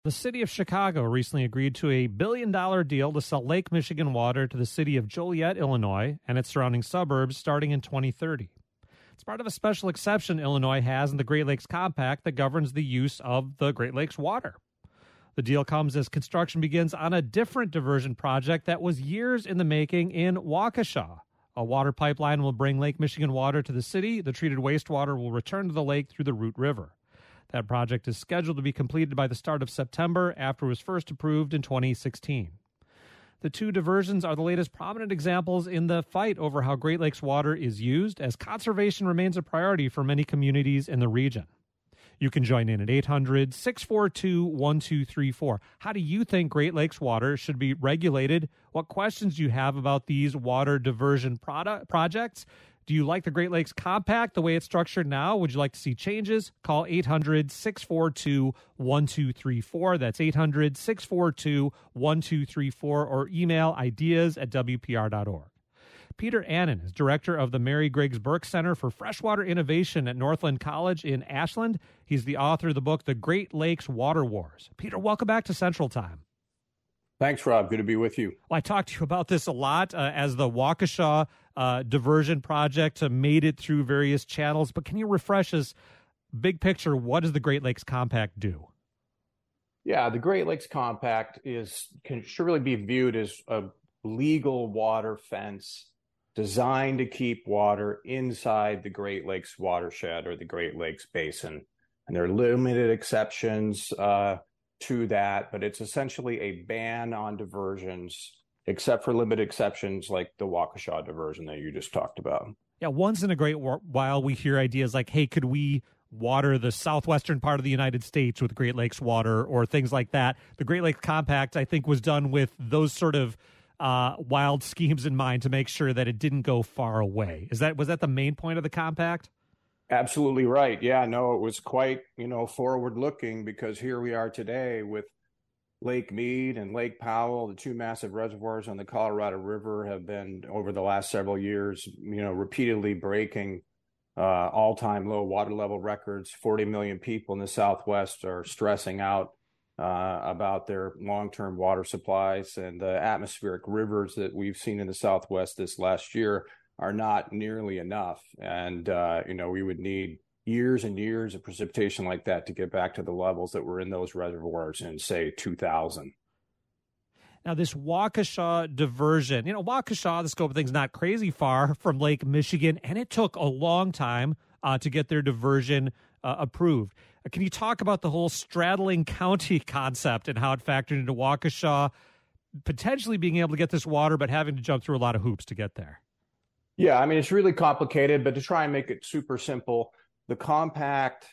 The city of Chicago recently agreed to a $1 billion deal to sell Lake Michigan water to the city of Joliet, Illinois, and its surrounding suburbs starting in 2030. It's part of a special exception Illinois has in the Great Lakes Compact that governs the use of the Great Lakes water. The deal comes as construction begins on a different diversion project that was years in the making in Waukesha. A water pipeline will bring Lake Michigan water to the city. The treated wastewater will return to the lake through the Root River. That project is scheduled to be completed by the start of September after it was first approved in 2016. The two diversions are the latest prominent examples in the fight over how Great Lakes water is used, as conservation remains a priority for many communities in the region. You can join in at 800-642-1234. How do you think Great Lakes water should be regulated? What questions do you have about these water diversion projects? Do you like the Great Lakes Compact the way it's structured now? Would you like to see changes? Call 800-642-1234. That's 800-642-1234, or email ideas@wpr.org. Peter Annan is director of the Mary Griggs Burke Center for Freshwater Innovation at Northland College in Ashland. He's the author of the book, The Great Lakes Water Wars. Peter, welcome back to Central Time. Thanks, Rob. Good to be with you. Well, I talked to you about this a lot as the Waukesha diversion project made it through various channels. But can you refresh us, big picture, what does the Great Lakes Compact do? Yeah, the Great Lakes Compact should really be viewed as a legal water fence designed to keep water inside the Great Lakes watershed or the Great Lakes Basin. And there are limited exceptions to that, but it's essentially a ban on diversions, except for limited exceptions like the Waukesha diversion that you just talked about. Yeah, once in a great while we hear ideas like, hey, could we water the southwestern part of the United States with Great Lakes water or things like that? The Great Lakes Compact, I think, was done with those sort of wild schemes in mind to make sure that it didn't go far away. Was that the main point of the compact? Absolutely right. Yeah, no, it was quite, forward looking, because here we are today with Lake Mead and Lake Powell, the two massive reservoirs on the Colorado River, have been over the last several years, repeatedly breaking all-time low water level records. 40 million people in the Southwest are stressing out about their long-term water supplies, and the atmospheric rivers that we've seen in the Southwest this last year are not nearly enough. And, we would need years and years of precipitation like that to get back to the levels that were in those reservoirs in, say, 2000. Now, this Waukesha diversion, Waukesha, the scope of things, not crazy far from Lake Michigan, and it took a long time to get their diversion approved. Can you talk about the whole straddling county concept and how it factored into Waukesha potentially being able to get this water, but having to jump through a lot of hoops to get there? Yeah, I mean, it's really complicated, but to try and make it super simple, the compact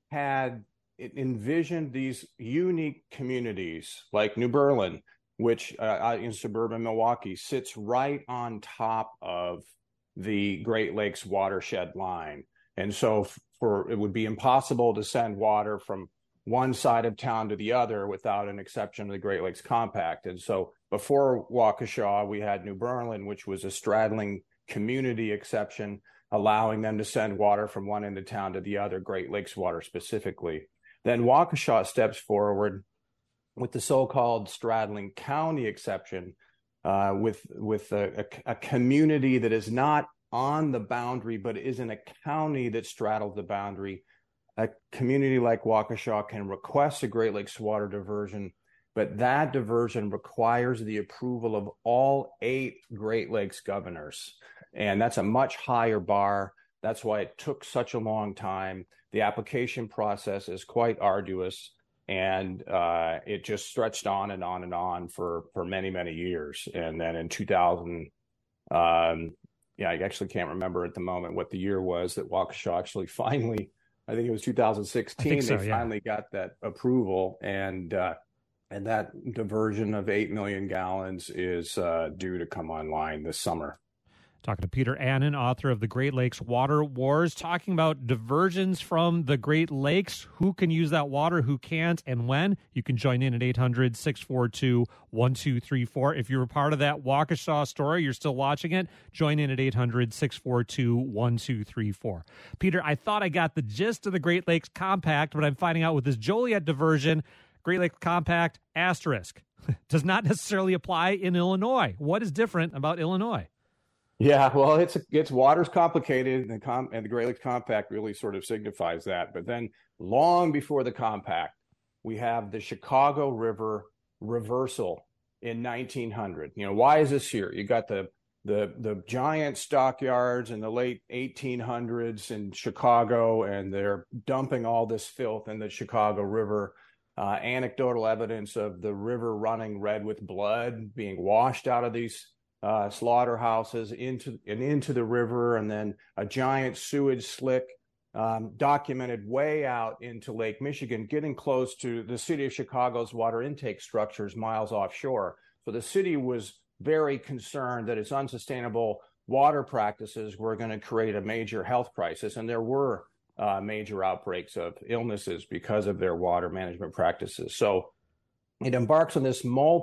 envisioned these unique communities like New Berlin, which in suburban Milwaukee sits right on top of the Great Lakes watershed line. And so it would be impossible to send water from one side of town to the other without an exception of the Great Lakes Compact. And so before Waukesha, we had New Berlin, which was a straddling community exception, allowing them to send water from one end of town to the other, Great Lakes water specifically. Then Waukesha steps forward with the so-called straddling county exception, with a community that is not on the boundary, but is in a county that straddles the boundary. A community like Waukesha can request a Great Lakes water diversion, but that diversion requires the approval of all 8 Great Lakes governors. And that's a much higher bar. That's why it took such a long time. The application process is quite arduous, and it just stretched on and on and on for many, many years. And then in 2000, I actually can't remember at the moment what the year was that Waukesha actually finally, I think it was 2016, finally got that approval. And that diversion of 8 million gallons is due to come online this summer. Talking to Peter Annan, author of The Great Lakes Water Wars, talking about diversions from the Great Lakes. Who can use that water, who can't, and when? You can join in at 800-642-1234. If you're a part of that Waukesha story, you're still watching it, join in at 800-642-1234. Peter, I thought I got the gist of the Great Lakes Compact, but I'm finding out with this Joliet diversion, Great Lakes Compact asterisk does not necessarily apply in Illinois. What is different about Illinois? Yeah, well, it's water's complicated, and the Great Lakes Compact really sort of signifies that. But then, long before the compact, we have the Chicago River reversal in 1900. Why is this here? You got the giant stockyards in the late 1800s in Chicago, and they're dumping all this filth in the Chicago River. Anecdotal evidence of the river running red with blood, being washed out of these slaughterhouses into the river, and then a giant sewage slick documented way out into Lake Michigan, getting close to the city of Chicago's water intake structures miles offshore. So the city was very concerned that its unsustainable water practices were going to create a major health crisis, and there were major outbreaks of illnesses because of their water management practices. So it embarks on this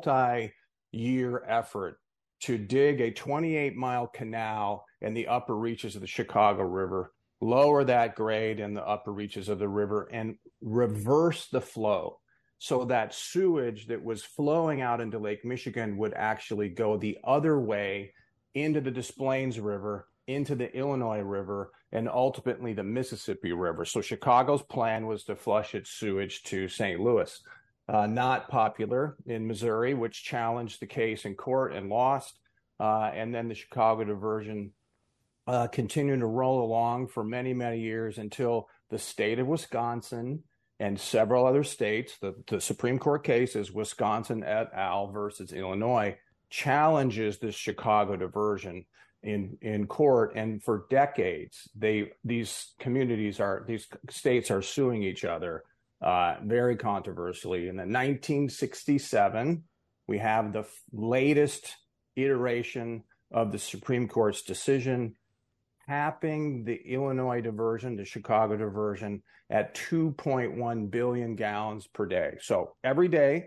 multi-year effort to dig a 28-mile canal in the upper reaches of the Chicago River, lower that grade in the upper reaches of the river, and reverse the flow so that sewage that was flowing out into Lake Michigan would actually go the other way into the Des Plaines River, into the Illinois River, and ultimately the Mississippi River. So Chicago's plan was to flush its sewage to St. Louis. Not popular in Missouri, which challenged the case in court and lost. And then the Chicago diversion continued to roll along for many, many years until the state of Wisconsin and several other states, the Supreme Court case is Wisconsin et al. Versus Illinois, challenges this Chicago diversion in court. And for decades, these states are suing each other very controversially. In 1967, we have the latest iteration of the Supreme Court's decision capping the Illinois diversion, the Chicago diversion, at 2.1 billion gallons per day. So every day,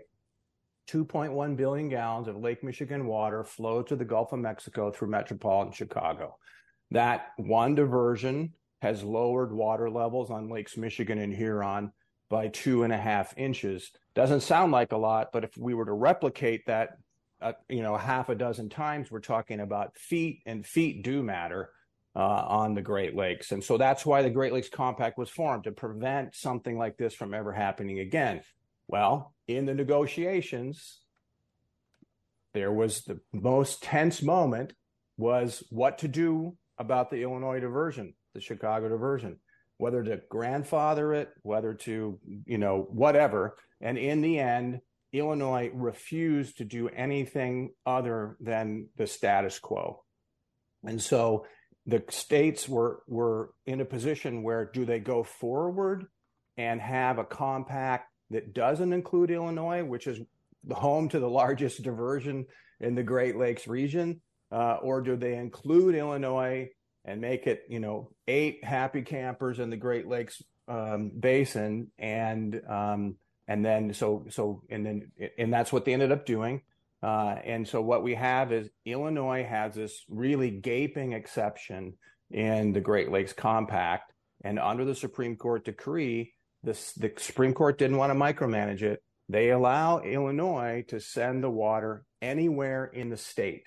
2.1 billion gallons of Lake Michigan water flow to the Gulf of Mexico through metropolitan Chicago. That one diversion has lowered water levels on Lakes Michigan and Huron by 2.5 inches. Doesn't sound like a lot, but if we were to replicate that, half a dozen times, we're talking about feet, and feet do matter on the Great Lakes. And so that's why the Great Lakes Compact was formed, to prevent something like this from ever happening again. Well, in the negotiations, there was the most tense moment was what to do about the Illinois diversion, the Chicago diversion, whether to grandfather it, whether to, whatever. And in the end, Illinois refused to do anything other than the status quo. And so the states were in a position where, do they go forward and have a compact that doesn't include Illinois, which is the home to the largest diversion in the Great Lakes region, or do they include Illinois and make it, 8 happy campers in the Great Lakes basin, and that's what they ended up doing. And so what we have is Illinois has this really gaping exception in the Great Lakes Compact, and under the Supreme Court decree, the Supreme Court didn't want to micromanage it. They allow Illinois to send the water anywhere in the state,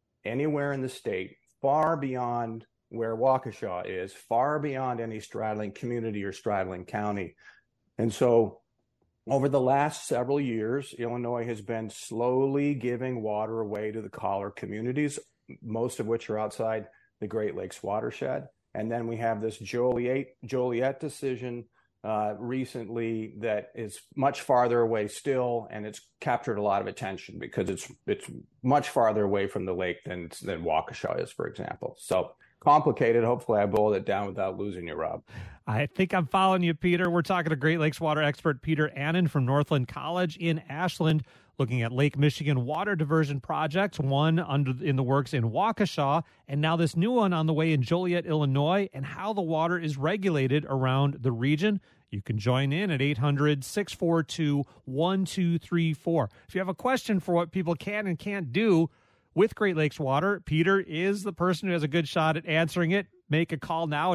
far beyond where Waukesha is, far beyond any straddling community or straddling county. And so over the last several years, Illinois has been slowly giving water away to the collar communities, most of which are outside the Great Lakes watershed. And then we have this Joliet decision recently that is much farther away still, and it's captured a lot of attention because it's much farther away from the lake than Waukesha is, for example. So complicated. Hopefully I boiled it down without losing you, Rob. I think I'm following you, Peter. We're talking to Great Lakes water expert Peter Annan from Northland College in Ashland, looking at Lake Michigan water diversion projects, one in the works in Waukesha, and now this new one on the way in Joliet, Illinois, and how the water is regulated around the region. You can join in at 800-642-1234. If you have a question for what people can and can't do with Great Lakes water, Peter is the person who has a good shot at answering it. Make a call now at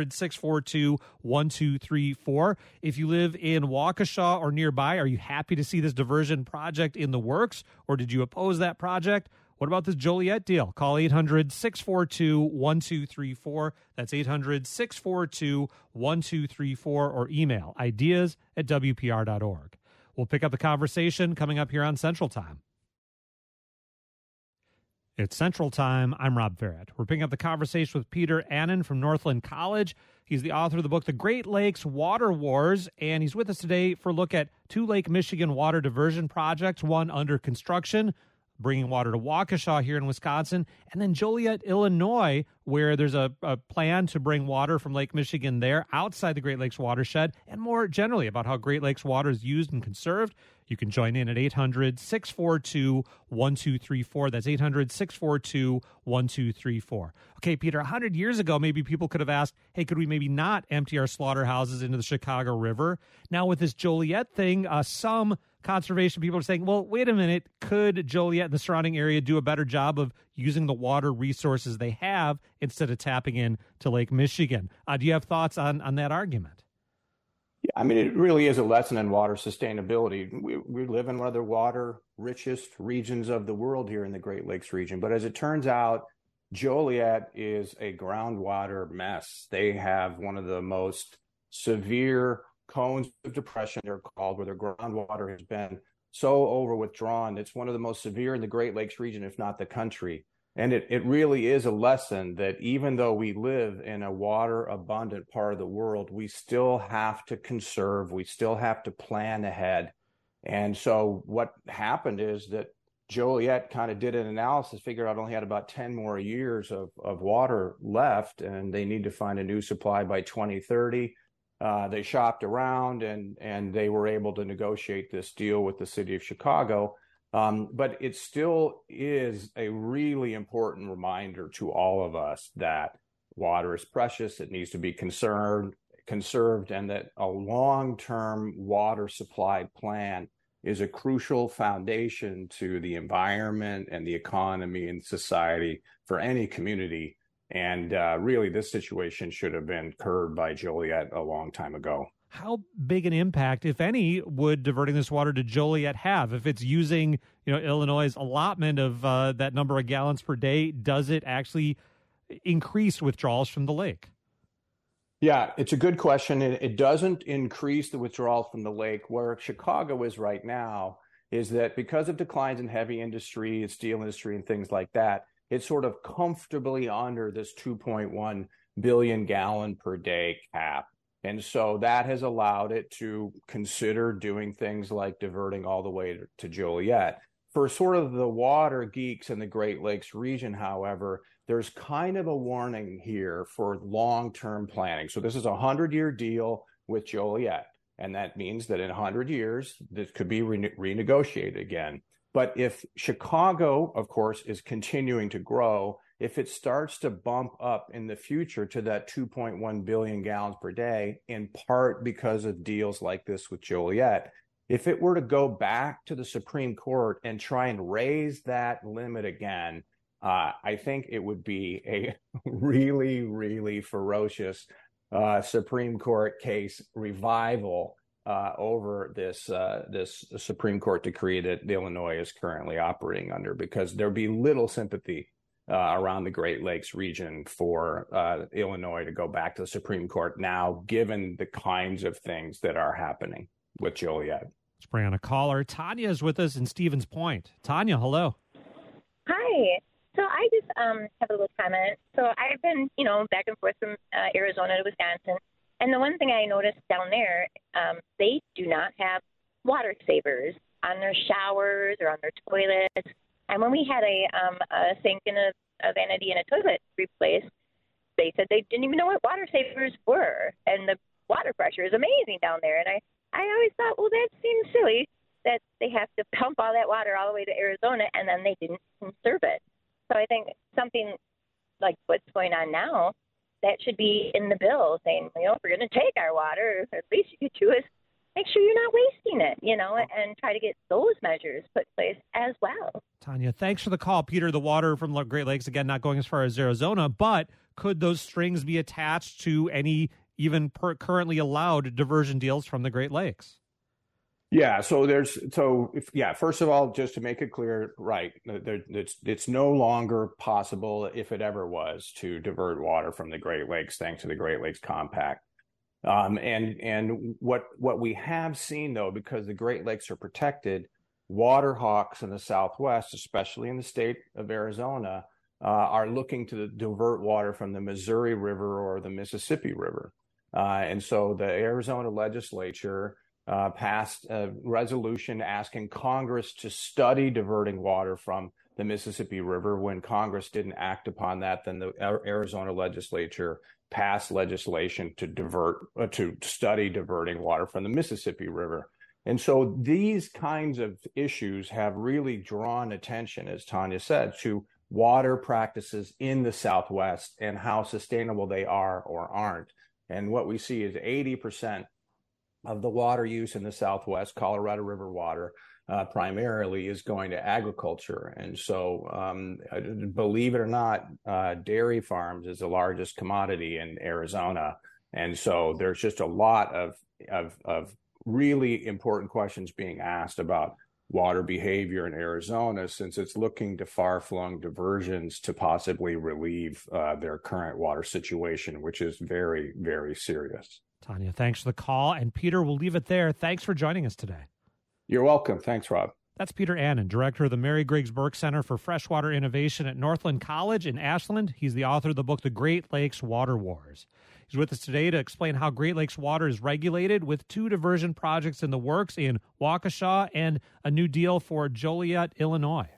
800-642-1234. If you live in Waukesha or nearby, are you happy to see this diversion project in the works, or did you oppose that project? What about this Joliet deal? Call 800-642-1234. That's 800-642-1234, or email ideas@wpr.org. We'll pick up the conversation coming up here on Central Time. It's Central Time. I'm Rob Farrett. We're picking up the conversation with Peter Annan from Northland College. He's the author of the book, The Great Lakes Water Wars, and he's with us today for a look at two Lake Michigan water diversion projects, one under construction, bringing water to Waukesha here in Wisconsin, and then Joliet, Illinois, where there's a plan to bring water from Lake Michigan there outside the Great Lakes watershed, and more generally about how Great Lakes water is used and conserved. You can join in at 800-642-1234. That's 800-642-1234. Okay, Peter, 100 years ago, maybe people could have asked, hey, could we maybe not empty our slaughterhouses into the Chicago River? Now with this Joliet thing, some conservation people are saying, well, wait a minute, could Joliet and the surrounding area do a better job of using the water resources they have instead of tapping into Lake Michigan? Do you have thoughts on that argument? I mean, it really is a lesson in water sustainability. We live in one of the water richest regions of the world here in the Great Lakes region. But as it turns out, Joliet is a groundwater mess. They have one of the most severe cones of depression, they're called, where their groundwater has been so over withdrawn. It's one of the most severe in the Great Lakes region, if not the country. And it really is a lesson that even though we live in a water abundant part of the world, we still have to conserve, we still have to plan ahead. And so what happened is that Joliet kind of did an analysis, figured out only had about 10 more years of water left, and they need to find a new supply by 2030. They shopped around and they were able to negotiate this deal with the city of Chicago. But it still is a really important reminder to all of us that water is precious. It needs to be conserved, and that a long-term water supply plan is a crucial foundation to the environment and the economy and society for any community. And really, this situation should have been curbed by Joliet a long time ago. How big an impact, if any, would diverting this water to Joliet have? If it's using, Illinois' allotment of that number of gallons per day, does it actually increase withdrawals from the lake? Yeah, it's a good question. It doesn't increase the withdrawal from the lake. Where Chicago is right now is that because of declines in heavy industry and steel industry and things like that, it's sort of comfortably under this 2.1 billion gallon per day cap. And so that has allowed it to consider doing things like diverting all the way to Joliet. For sort of the water geeks in the Great Lakes region, however, there's kind of a warning here for long-term planning. So this is a 100-year deal with Joliet, and that means that in 100 years, this could be renegotiated again. But if Chicago, of course, is continuing to grow, if it starts to bump up in the future to that 2.1 billion gallons per day, in part because of deals like this with Joliet, if it were to go back to the Supreme Court and try and raise that limit again, I think it would be a really, really ferocious Supreme Court case revival over this Supreme Court decree that Illinois is currently operating under, because there'd be little sympathy around the Great Lakes region for Illinois to go back to the Supreme Court now, given the kinds of things that are happening with Joliet. Let's bring on a caller. Tanya is with us in Stevens Point. Tanya, hello. Hi. So I just have a little comment. So I've been, back and forth from Arizona to Wisconsin. And the one thing I noticed down there, they do not have water savers on their showers or on their toilets. And when we had a sink and a vanity and a toilet replaced, they said they didn't even know what water savers were. And the water pressure is amazing down there. And I always thought, well, that seems silly that they have to pump all that water all the way to Arizona and then they didn't conserve it. So I think something like what's going on now, that should be in the bill saying, if we're going to take our water, at least you could do is make sure you're not wasting it, and try to get those measures put in place as well. Tanya, thanks for the call. Peter, the water from Great Lakes, again, not going as far as Arizona, but could those strings be attached to any even currently allowed diversion deals from the Great Lakes? Yeah, first of all, just to make it clear, right, it's no longer possible, if it ever was, to divert water from the Great Lakes thanks to the Great Lakes Compact. And what we have seen, though, because the Great Lakes are protected, water hawks in the Southwest, especially in the state of Arizona, are looking to divert water from the Missouri River or the Mississippi River. And so the Arizona legislature passed a resolution asking Congress to study diverting water from the Mississippi River. When Congress didn't act upon that, then the Arizona legislature passed legislation to study diverting water from the Mississippi River. And so these kinds of issues have really drawn attention, as Tanya said, to water practices in the Southwest and how sustainable they are or aren't. And what we see is 80% of the water use in the Southwest, Colorado River water, primarily is going to agriculture. And so, believe it or not, dairy farms is the largest commodity in Arizona. And so there's just a lot of really important questions being asked about water behavior in Arizona, since it's looking to far-flung diversions to possibly relieve their current water situation, which is very, very serious. Tanya, thanks for the call. And Peter, we'll leave it there. Thanks for joining us today. You're welcome. Thanks, Rob. That's Peter Annan, director of the Mary Griggs Burke Center for Freshwater Innovation at Northland College in Ashland. He's the author of the book, The Great Lakes Water Wars. He's with us today to explain how Great Lakes water is regulated, with 2 diversion projects in the works in Waukesha and a new deal for Joliet, Illinois.